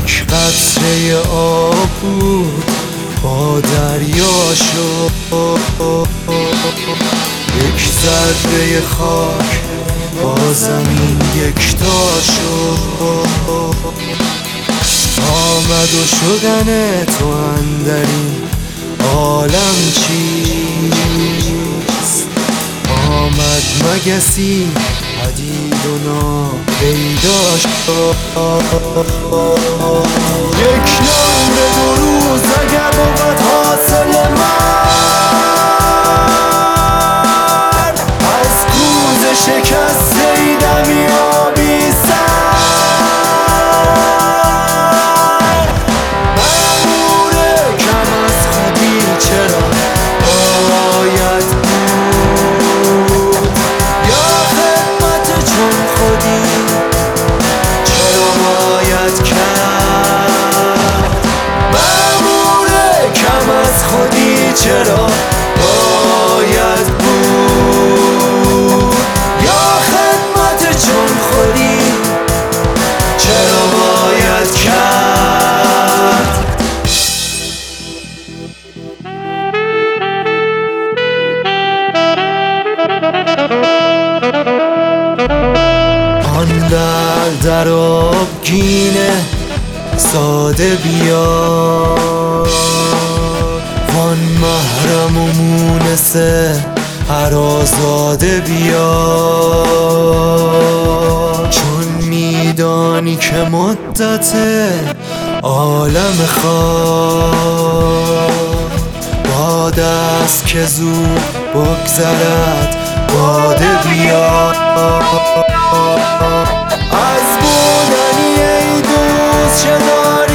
یک قطره آب بود با دریا شد، یک ذره خاک با زمین یکتا شد. آمد و شدن تو اندرین عالم چیست؟ آمد مگسی پدید و ناپیدا شد. یک نان به 2 روز اگر بود حاصل من، از کوزه شکسته ای دمی آبی سر. مأمور کم از خودی چرا باید بود، یا خدمت چون خودی چرا باید کرد؟ مأمور کم از خودی چرا باید بود، یا خدمت چون خودی چرا باید کرد؟ آن در آبگینه ساده بیار، وان محرم و مونسه هرازاده بیار. چون میدانی که مدت عالم خواب باد است که زود بگذرد باده بیار. از بودنی ای دوست چه داری